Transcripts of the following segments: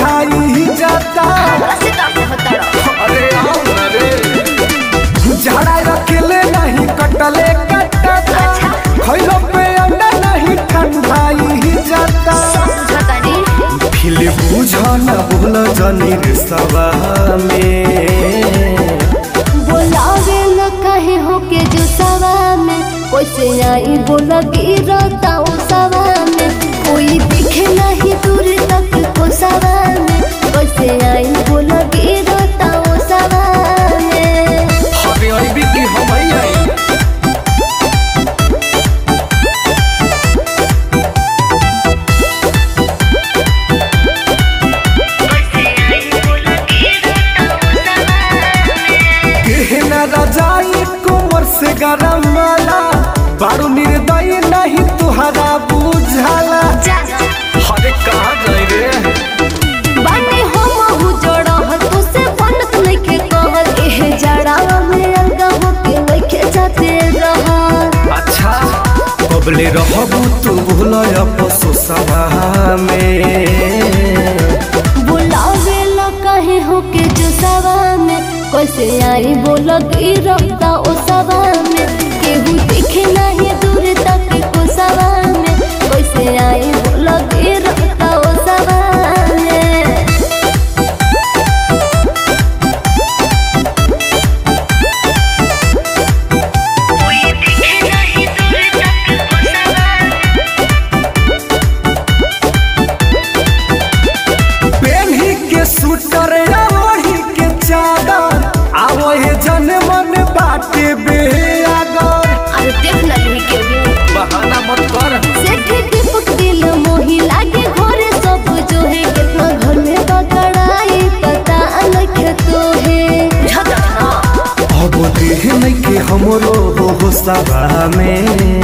ठंडाई जाता। अरे आओ ना रे, झाड़ा रखेले नहीं कटले कटता, खइलो पे अंडा नहीं ठंडाई जाता। फिल बुझा न बोल जनी रे सवा में, बोलावे न कहे हो के जो सवा में, कैसे आई बोला गिरता ओ सवा में, कोई दिखे नहीं दूर तक को सवा में, कैसे आई बोला गिरता ओ सवा में। हमें आई भी की हम आई रजाई कुंवर से गरम वाला, बारू निर्दयी नहीं तुहरा बुझाला। अरे कहाँ जाए रे, बाटे हम हु जड़ा तो से बनत लेके कहल एहे जड़ा में अलगा होके लेके जाते रहा। अच्छा कबले रहबू तू भूलय पशु सभा में, बुलावे ला कहे हो के जो सवा में, कैसे आई बोला गिरता ओ सवा में, केहू दिखे नहीं दूर तक को सवा में, कैसे आई बोला गिरता ओ सवा में। पेन्ही के सूटर या ओढ़ी के चादर, आवो हे जन मन बाटे बेअगर। अरे देख ना ली के बहाना मत कर, सेठ दीपक दिल मोही लागे घरे सब जो है, कितना घर में बकड़ाई पता अलग तो है। अब देह नहीं के हमरो हो सभा में,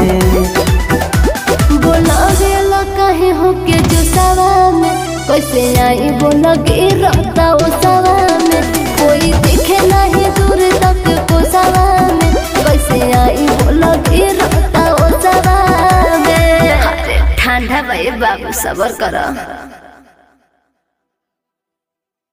बोलावे ला कहे हो के जो सवा में, कैसे आई बोला गिरता ओ सवा में, कोई दिखे नहीं दूर तक को सवा में, कैसे आई बोला गिरता ओ सवा में। अरे ठंडा भाई बाबू सबर करो।